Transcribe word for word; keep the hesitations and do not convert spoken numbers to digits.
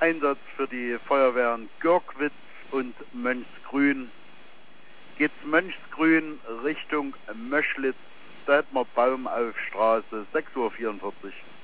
Einsatz für die Feuerwehren Görkwitz und Mönchsgrün. Geht's Mönchsgrün Richtung Möschlitz, da hätten wir Baumaufstraße, sechs Uhr vierundvierzig.